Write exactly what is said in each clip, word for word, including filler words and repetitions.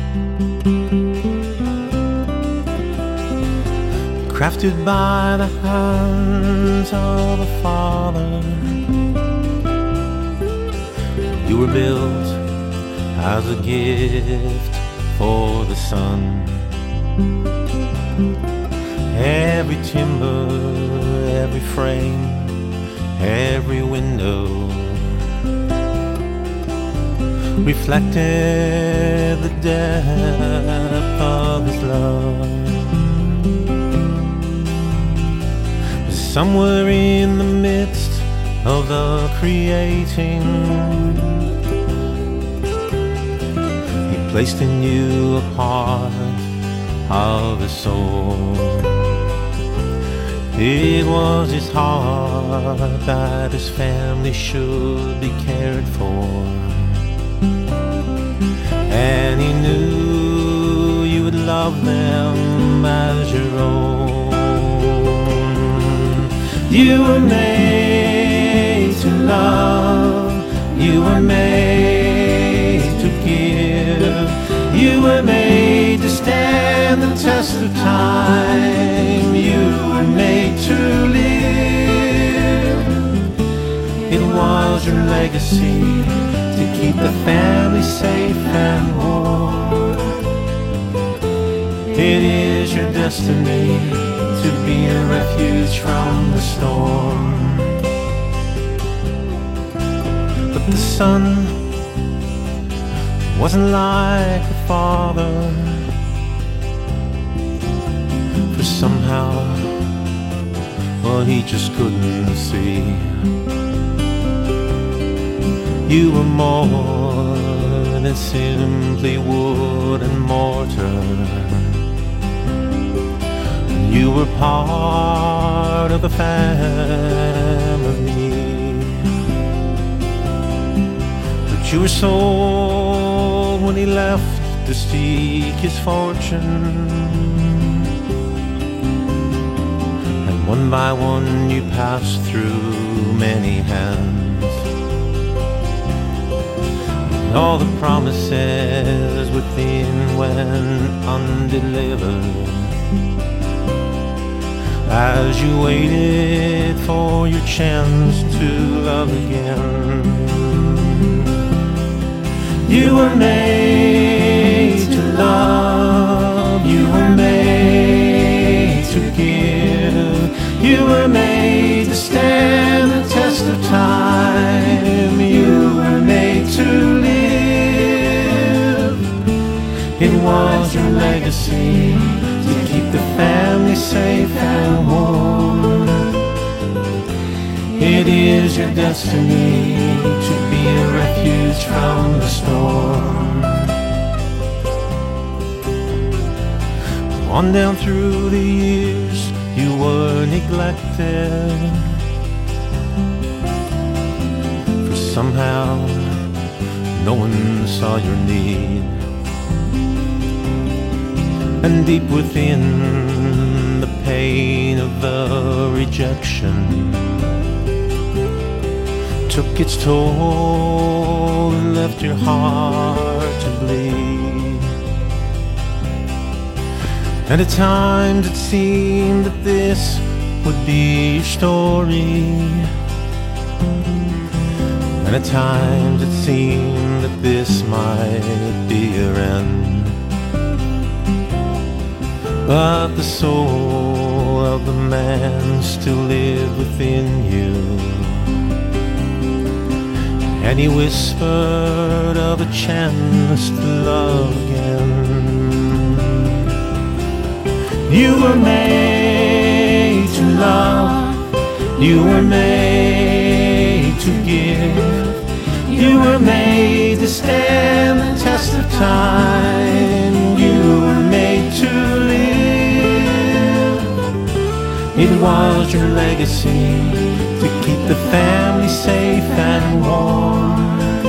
crafted by the hands of a father. You were built as a gift for the sun. Every timber, every frame, every window reflected the depth of his love. Somewhere in the midst of the creating, he placed in you a part of his soul. It was his heart that his family should be cared for, and he knew you would love them as your own. You were made to love, you were made to give, you were made to stand the test of time, you were made to live. It was your legacy to keep the family safe and warm. It is your destiny to be a refuge from the storm. But the son wasn't like a father, for somehow, well, he just couldn't see. You were more than simply wood and mortar. You were part of the family, but you were sold when he left to seek his fortune. And one by one you passed through many hands. And all the promises within went undelivered, as you waited for your chance to love again. You were made to love, you were made to give, you were made to stand the test of time, you were made to live. It was your legacy to keep the family safe and warm. It is your destiny to be a refuge from the storm. On down through the years you were neglected, for somehow no one saw your need. And deep within the pain of the rejection took its toll and left your heart to bleed. And at times it seemed that this would be your story, and at times it seemed that this might be your end. But the soul of the man still lived within you, and he whispered of a chance to love again. You were made to love, you were made to give, you were made to stand the test of time, you were made to live. It was your legacy to keep the family safe and warm.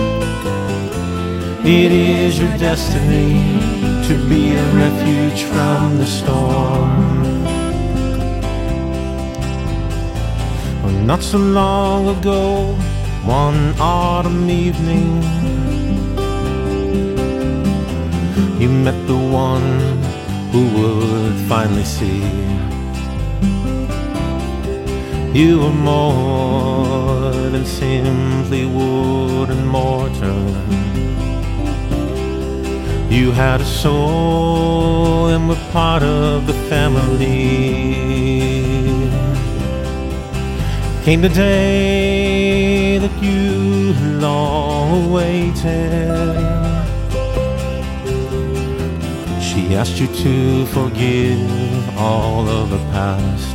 It is your destiny to be a refuge from the storm. Well, not so long ago, one autumn evening, you met the one who would finally see you were more than simply wood and mortar. You had a soul and were part of the family. Came the day that you long awaited. She asked you to forgive all of the past.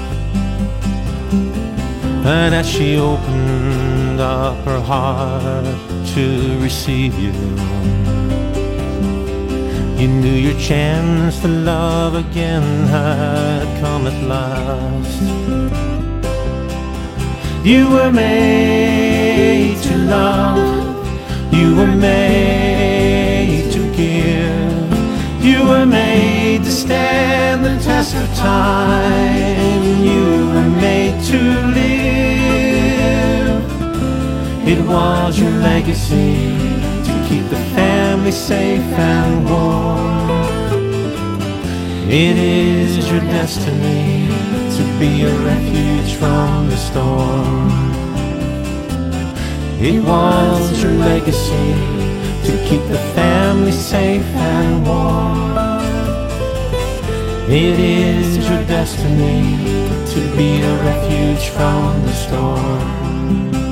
And as she opened up her heart to receive you, you knew your chance to love again had come at last. You were made to love, you were made to give, you were made to stand the test of time, you were made to live. It was your legacy to keep the family safe and warm. It is your destiny to be a refuge from the storm. It was your legacy to keep the family safe and warm. It is your destiny to be a refuge from the storm.